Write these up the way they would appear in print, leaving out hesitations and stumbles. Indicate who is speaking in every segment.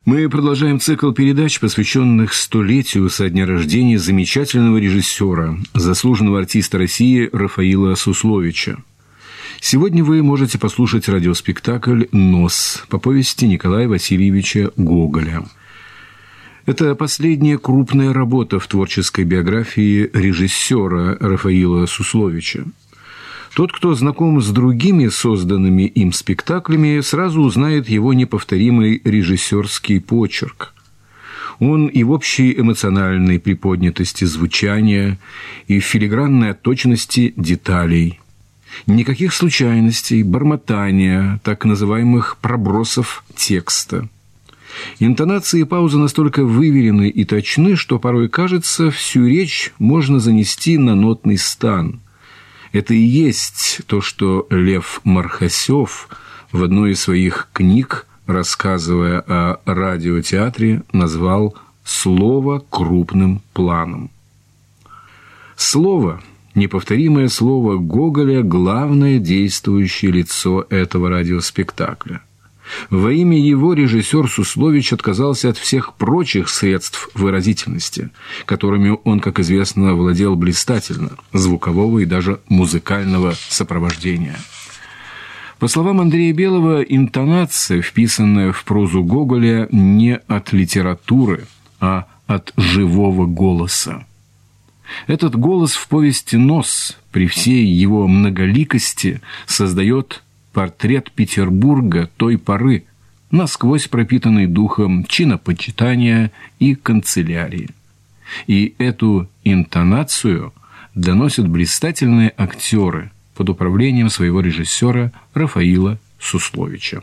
Speaker 1: Мы продолжаем цикл передач, посвященных столетию со дня рождения замечательного режиссера, заслуженного артиста России Рафаила Сусловича. Сегодня вы можете послушать радиоспектакль «Нос» по повести Николая Васильевича Гоголя. Это последняя крупная работа в творческой биографии режиссера Рафаила Сусловича. Тот, кто знаком с другими созданными им спектаклями, сразу узнает его неповторимый режиссерский почерк. Он и в общей эмоциональной приподнятости звучания, и в филигранной точности деталей. Никаких случайностей, бормотания, так называемых пробросов текста. Интонации и паузы настолько выверены и точны, что порой кажется, всю речь можно занести на нотный стан. Это и есть то, что Лев Мархасев в одной из своих книг, рассказывая о радиотеатре, назвал «слово крупным планом». Слово, неповторимое слово Гоголя, главное действующее лицо этого радиоспектакля. Во имя его режиссер Суслович отказался от всех прочих средств выразительности, которыми он, как известно, владел блистательно, звукового и даже музыкального сопровождения. По словам Андрея Белого, интонация, вписанная в прозу Гоголя, не от литературы, а от живого голоса. Этот голос в повести «Нос» при всей его многоликости создает портрет Петербурга той поры, насквозь пропитанный духом чинопочитания и канцелярии. И эту интонацию доносят блистательные актеры под управлением своего режиссера Рафаила Сусловича.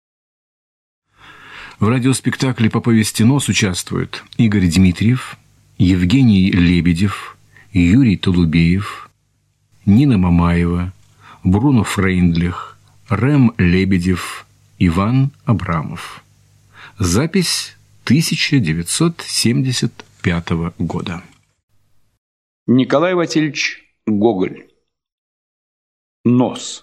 Speaker 1: В радиоспектакле по повести «Нос» участвуют Игорь Дмитриев, Евгений Лебедев, Юрий Толубеев, Нина Мамаева, Бруно Фрейндлих, Рэм Лебедев, Иван Абрамов. Запись 1975 года.
Speaker 2: Николай Васильевич Гоголь. «Нос».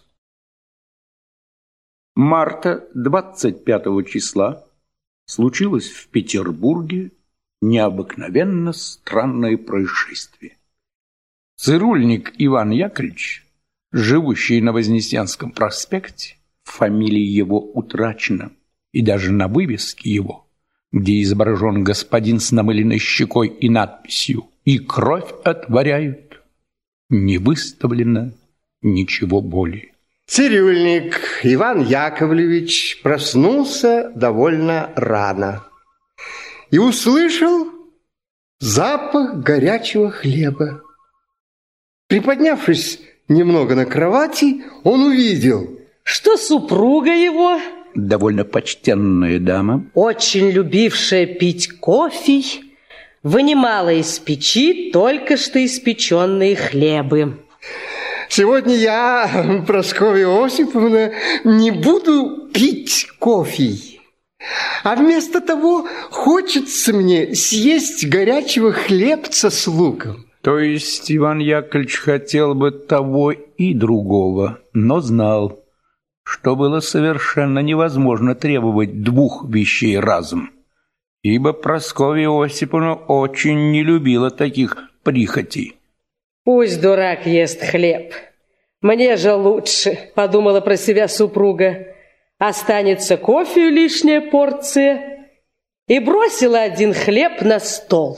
Speaker 2: Марта 25 числа случилось в Петербурге необыкновенно странное происшествие. Цирульник Иван Яковлевич, живущий на Вознесенском проспекте, фамилия его утрачена, и даже на вывеске его, где изображен господин с намыленной щекой и надписью «И кровь отворяют», не выставлено ничего более.
Speaker 3: Цирюльник Иван Яковлевич проснулся довольно рано и услышал запах горячего хлеба. Приподнявшись немного на кровати, он увидел,
Speaker 4: что супруга его,
Speaker 2: довольно почтенная дама,
Speaker 4: очень любившая пить кофе, вынимала из печи только что испеченные хлебы.
Speaker 3: «Сегодня я, Прасковья Осиповна, не буду пить кофе, а вместо того хочется мне съесть горячего хлебца с луком».
Speaker 2: То есть Иван Яковлевич хотел бы того и другого, но знал, что было совершенно невозможно требовать двух вещей разом, ибо Прасковья Осиповна очень не любила таких прихотей.
Speaker 4: «Пусть дурак ест хлеб, мне же лучше», — подумала про себя супруга. «Останется кофе лишняя порция», и бросила один хлеб на стол.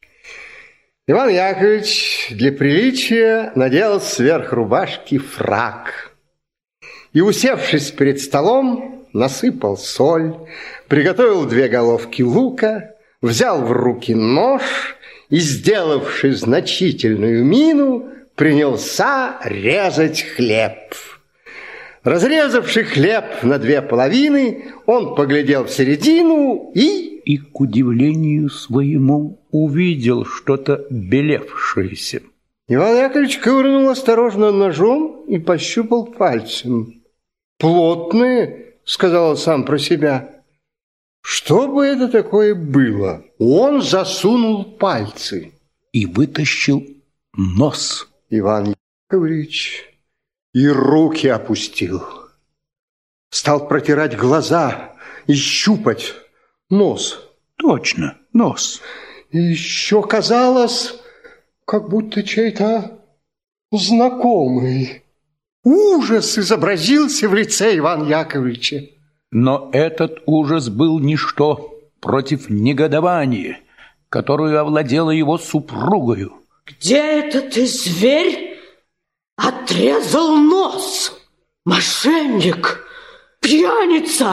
Speaker 3: Иван Яковлевич для приличия надел сверх рубашки фрак и, усевшись перед столом, насыпал соль, приготовил 2 головки лука, взял в руки нож и, сделавши значительную мину, принялся резать хлеб. Разрезавши хлеб на 2 половины, он поглядел в середину и,
Speaker 2: к удивлению своему, увидел что-то белевшееся.
Speaker 3: Иван Яковлевич ковырнул осторожно ножом и пощупал пальцем. «Плотные», — сказал он сам про себя. «Что бы это такое было?» Он засунул пальцы
Speaker 2: и вытащил нос.
Speaker 3: Иван Яковлевич и руки опустил. Стал протирать глаза и щупать. нос.
Speaker 2: Точно, нос.
Speaker 3: И еще казалось, как будто чей-то знакомый. Ужас изобразился в лице Ивана Яковлевича.
Speaker 2: Но этот ужас был ничто против негодования, которую овладела его супругою.
Speaker 4: Где этот ты, зверь, отрезал нос? Мошенник, пьяница!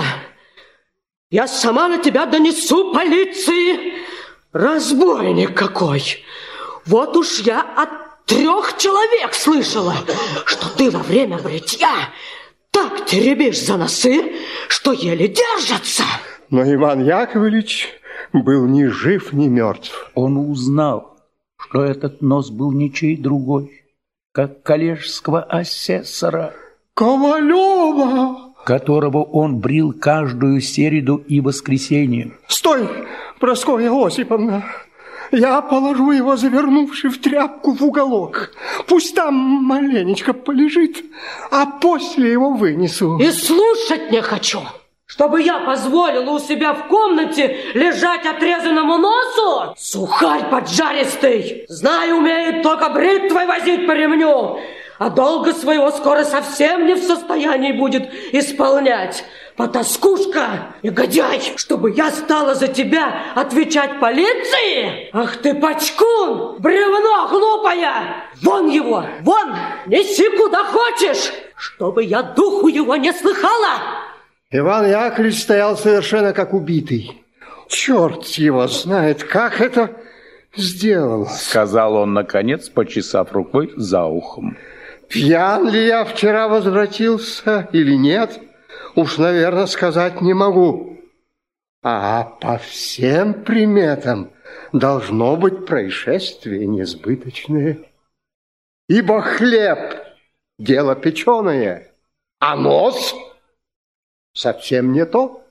Speaker 4: Я сама на тебя донесу полиции. Разбойник какой! Вот уж я от 3 человек слышала, что ты во время бритья так теребишь за носы, что еле держатся.
Speaker 3: Но Иван Яковлевич был ни жив, ни мертв.
Speaker 2: Он узнал, что этот нос был ничей другой, как коллежского асессора
Speaker 3: Ковалева,
Speaker 2: которого он брил каждую среду и воскресенье.
Speaker 3: Стой, Прасковья Осиповна! Я положу его, завернувши в тряпку, в уголок. Пусть там маленечко полежит, а после его вынесу.
Speaker 4: И слушать не хочу, чтобы я позволила у себя в комнате лежать отрезанному носу. Сухарь поджаристый, знаю, умеет только бритвой возить по ремню, а долга своего скоро совсем не в состоянии будет исполнять. Потаскушка, негодяй, чтобы я стала за тебя отвечать полиции? Ах ты, пачкун, бревно глупая! Вон его, вон, неси куда хочешь, чтобы я духу его не слыхала.
Speaker 3: Иван Яковлевич стоял совершенно как убитый. Черт его знает, как это сделал,
Speaker 2: сказал он, наконец, почесав рукой за ухом.
Speaker 3: Пьян ли я вчера возвратился или нет, уж, наверное, сказать не могу. А по всем приметам должно быть происшествие несбыточное. Ибо хлеб – дело печеное, а нос – совсем не то.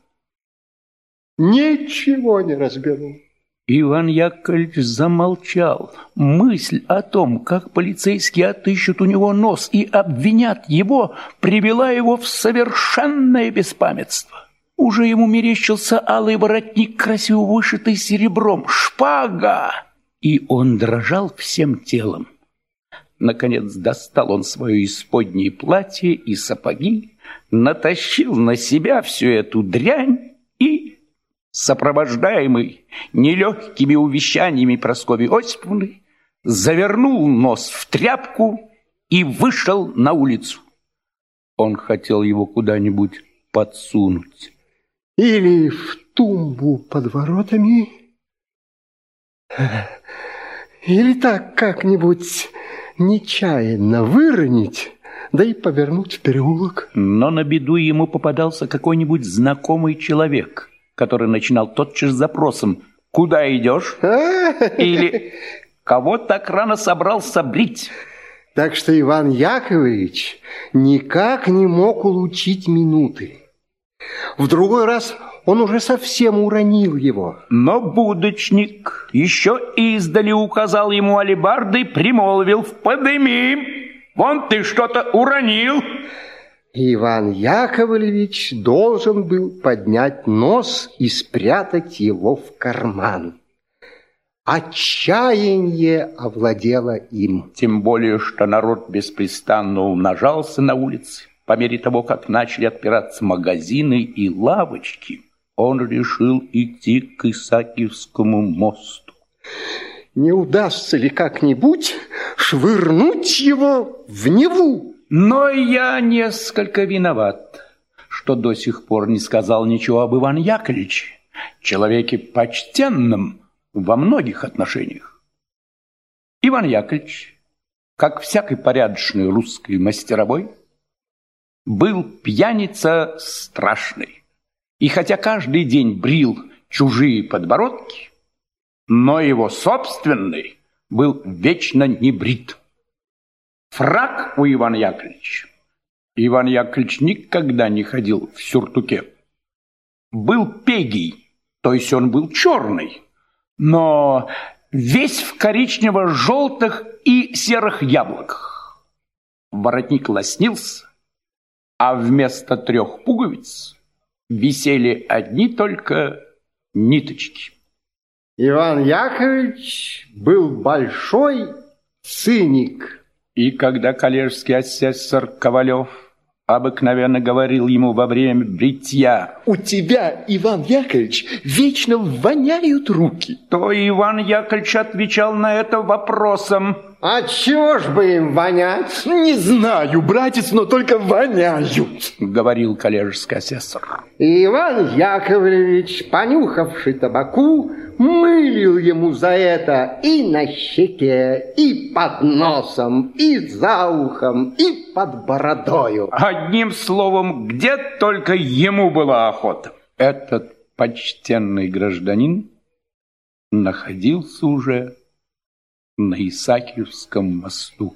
Speaker 3: Ничего не разберу.
Speaker 2: Иван Яковлевич замолчал. Мысль о том, как полицейские отыщут у него нос и обвинят его, привела его в совершенное беспамятство. Уже ему мерещился алый воротник, красиво вышитый серебром, шпага, и он дрожал всем телом. Наконец достал он свое исподнее платье и сапоги, натащил на себя всю эту дрянь и, сопровождаемый нелегкими увещаниями Прасковьи Осиповны, завернул нос в тряпку и вышел на улицу. Он хотел его куда-нибудь подсунуть.
Speaker 3: Или в тумбу под воротами, или так как-нибудь нечаянно выронить, да и повернуть в переулок.
Speaker 2: Но на беду ему попадался какой-нибудь знакомый человек, который начинал тотчас с запросом: «Куда идешь?» Или «Кого так рано собрался брить?»
Speaker 3: Так что Иван Яковлевич никак не мог улучшить минуты. В другой раз он уже совсем уронил его.
Speaker 2: Но будочник еще издали указал ему алебардой, примолвил: «Подыми, вон ты что-то уронил».
Speaker 3: Иван Яковлевич должен был поднять нос и спрятать его в карман. Отчаяние овладело им.
Speaker 2: Тем более, что народ беспрестанно умножался на улице. По мере того, как начали отпираться магазины и лавочки, он решил идти к Исаакиевскому мосту.
Speaker 3: Не удастся ли как-нибудь швырнуть его в Неву?
Speaker 2: Но я несколько виноват, что до сих пор не сказал ничего об Иване Яковлевиче, человеке почтенном во многих отношениях. Иван Яковлевич, как всякий порядочный русский мастеровой, был пьяница страшный. И хотя каждый день брил чужие подбородки, но его собственный был вечно не брит. Фрак у Ивана Яковлевича. Иван Яковлевич никогда не ходил в сюртуке. Был пегий, то есть он был черный, но весь в коричнево-желтых и серых яблоках. Воротник лоснился, а вместо 3 пуговиц висели одни только ниточки.
Speaker 3: Иван Яковлевич был большой циник.
Speaker 2: И когда коллежский асессор Ковалев обыкновенно говорил ему во время бритья:
Speaker 5: «У тебя, Иван Яковлевич, вечно воняют руки»,
Speaker 2: то Иван Яковлевич отвечал на это вопросом:
Speaker 3: «А чего ж бы им вонять?»
Speaker 5: «Не знаю, братец, но только воняют»,
Speaker 2: говорил коллежский асессор.
Speaker 3: И Иван Яковлевич, понюхавший табаку, мылил ему за это и на щеке, и под носом, и за ухом, и под бородою.
Speaker 2: Одним словом, где только ему была охота. Этот почтенный гражданин находился уже на Исаакиевском мосту.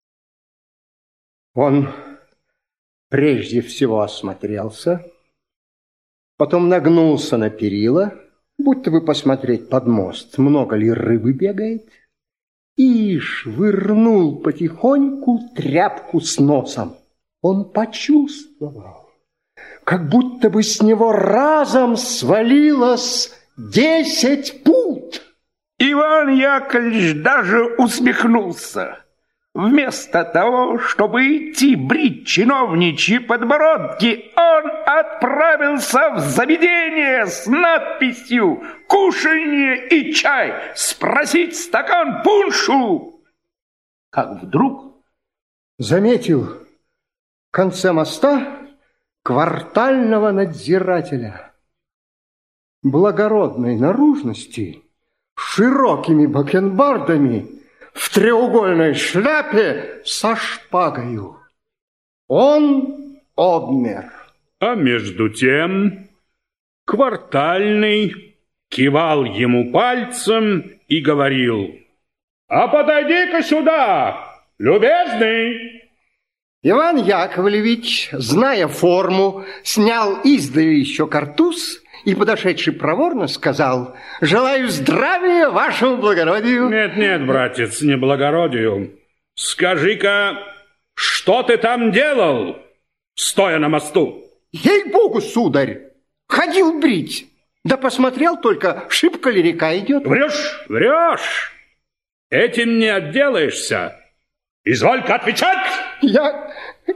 Speaker 3: Он прежде всего осмотрелся, потом нагнулся на перила, будто бы посмотреть под мост, много ли рыбы бегает, и швырнул потихоньку тряпку с носом. Он почувствовал, как будто бы с него разом свалилось 10 пуд.
Speaker 2: Иван Яковлевич даже усмехнулся. Вместо того, чтобы идти брить чиновничьи подбородки, он отправился в заведение с надписью «Кушанье и чай, спросить стакан пуншу». Как вдруг
Speaker 3: заметил в конце моста квартального надзирателя благородной наружности, с широкими бакенбардами, в треугольной шляпе со шпагою. Он обмер.
Speaker 6: А между тем квартальный кивал ему пальцем и говорил: «А подойди-ка сюда, любезный!»
Speaker 3: Иван Яковлевич, зная форму, снял издали еще картуз и, подошедший проворно, сказал: «Желаю здравия вашему благородию».
Speaker 6: Нет, братец, не благородию. Скажи-ка, что ты там делал, стоя на мосту?
Speaker 3: Ей-богу, сударь, ходил брить, да посмотрел только, шибко ли река идет.
Speaker 6: Врешь! Этим не отделаешься. Изволь-ка отвечать!
Speaker 3: Я,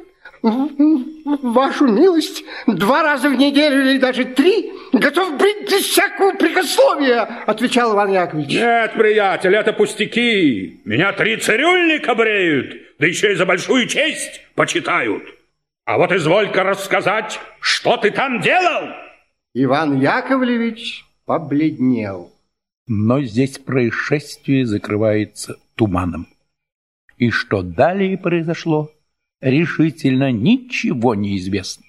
Speaker 3: вашу милость, 2 раза в неделю или даже 3 готов брить без всякого прикословия, отвечал Иван Яковлевич.
Speaker 6: Нет, приятель, это пустяки. Меня 3 цирюльника бреют, да еще и за большую честь почитают. А вот изволь-ка рассказать, что ты там делал?
Speaker 3: Иван Яковлевич побледнел.
Speaker 2: Но здесь происшествие закрывается туманом. И что далее произошло, решительно ничего не известно.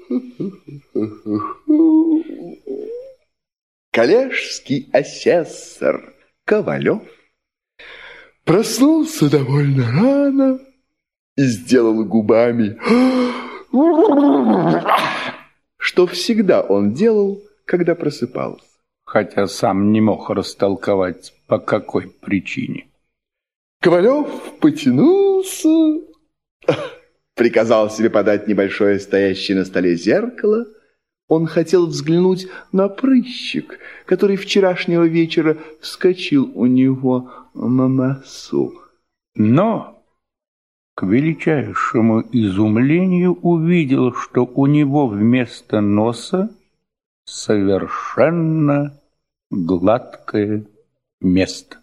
Speaker 5: Коллежский асессор Ковалев проснулся довольно рано и сделал губами, что всегда он делал, когда просыпался.
Speaker 2: Хотя сам не мог растолковать, по какой причине.
Speaker 5: Ковалев потянулся, приказал себе подать небольшое стоящее на столе зеркало. Он хотел взглянуть на прыщик, который вчерашнего вечера вскочил у него на носу.
Speaker 2: Но, к величайшему изумлению, увидел, что у него вместо носа совершенно гладкое место.